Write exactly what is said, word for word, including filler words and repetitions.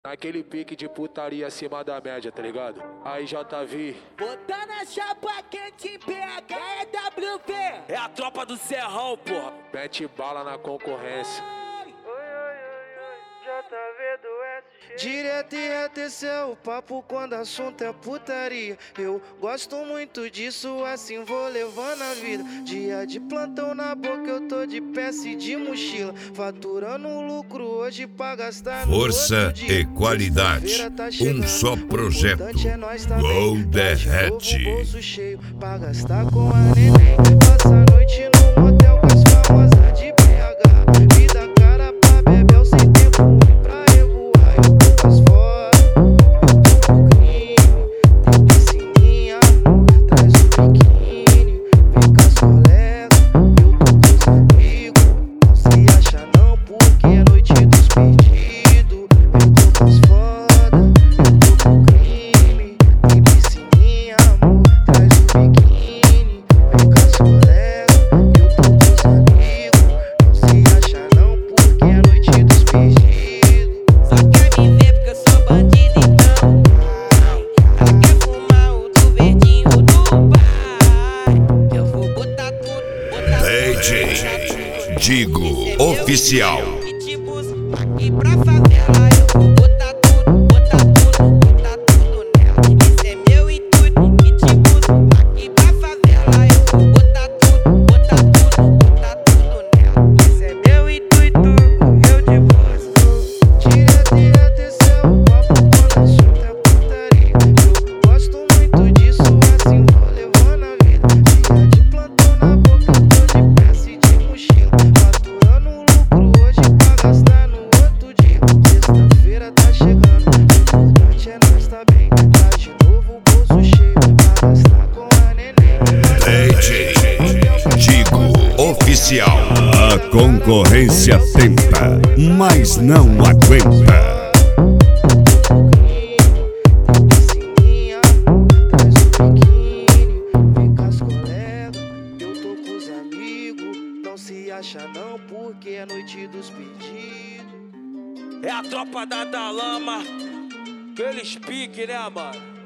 Naquele pique de putaria acima da média, tá ligado? Aí J V. Botando a chapa quente, P H é W V. É a tropa do Serrão, porra. Mete bala na concorrência. Direto e reto, esse é o papo quando assunto é putaria. Eu gosto muito disso, assim vou levando a vida. Dia de plantão na boca, eu tô de peça e de mochila. Faturando lucro hoje pra gastar no Força e qualidade, tá um só projeto. É nós tá Gol bem, derrete. bolso cheio pra gastar com a neném. Passa a noite no motel com as famosas de B H. Vida cara pra beber sem tempo ruim pra revoar. Eu tô com as fora, eu tô com crime. Tem piscininha, traz o biquíni. Vem com as colegas, eu tô com os amigos. Não se acha não porque é noite dos perdidos. Eu tô com as foda, eu tô com crime. Tem piscininha, amor, traz o biquíni. Vem com as colegas, eu tô com os amigos. Não se acha não porque é noite dos perdidos. Só quer me ver porque eu sou bandido, então. Ela quer fumar o do verdinho do pai. Eu vou botar tudo, botar D J Digo Oficial. E te busco aqui pra favela. Eu vou botar tudo, botar tudo, botar tudo nela. Esse é meu intuito. E te busco aqui pra favela. Eu vou botar tudo, botar tudo, botar tudo nela. Esse é meu intuito, eu te busco. Direto e reto, esse é o papo quando assunto é putaria. Eu gosto muito disso, assim vou levando a vida. Dia de plantão na boca, eu tô de peça e de mochila. Faturando lucro hoje pra gastar no outro dia. Sexta-feira tá chegando, o importante é nós tá bem. Tá de novo o bolso cheio pra gastar com a neném. D J Digo Oficial. A concorrência tenta, mas não aguenta. Piscininha, traz o biquíni. Vem com as colegas, eu tô com os amigos. Não se acha não porque é noite dos pedidos. É a tropa da Dalama. Aqueles pique, né, mano?